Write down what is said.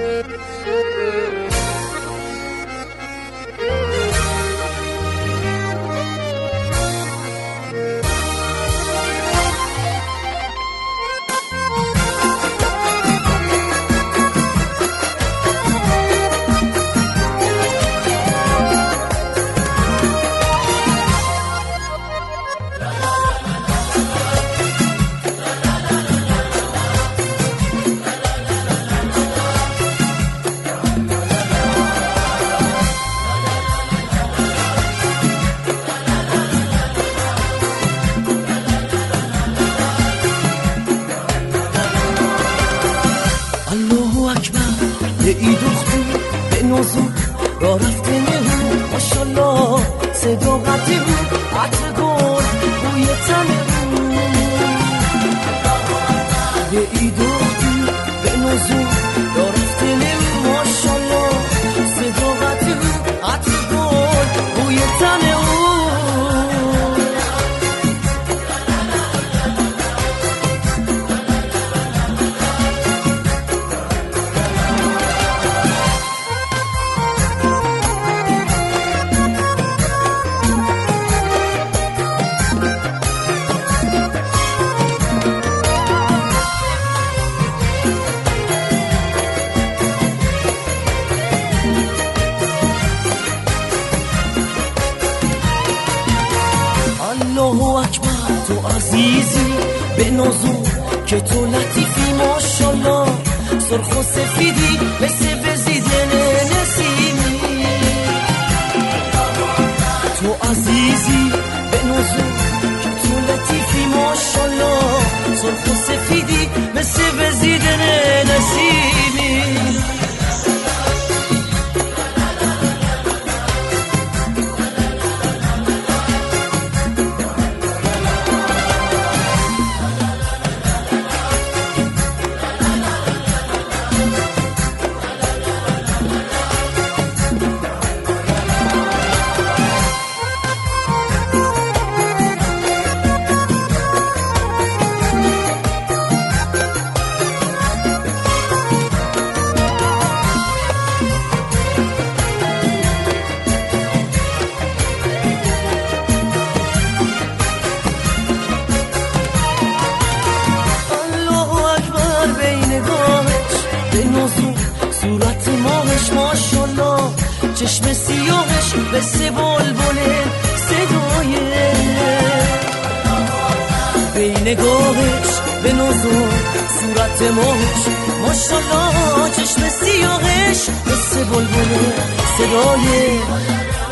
ای دختر به نوزو را رفته نهو ماشالله صداقتی بود عطر گل بوی تنه بود ای دختر به نوزو را رفته نهو ماشالله صداقتی بود عطر گل بوی تنه بود الله اکبر تو عزیزی به نازو که تو لطیفی ماشالله سرخ و سفیدی مثل وزیدن نسیمی تو عزیزی به نازو که تو لطیفی ماشالله سرخ و سفیدی مثل وزیدن نسیمی صورت ماهش ماشالله چشم سیاهش مثل بلبل صدایه به نگاهش به نازو صورت ماهش ماشالله چشم سیاهش مثل بلبل صدایه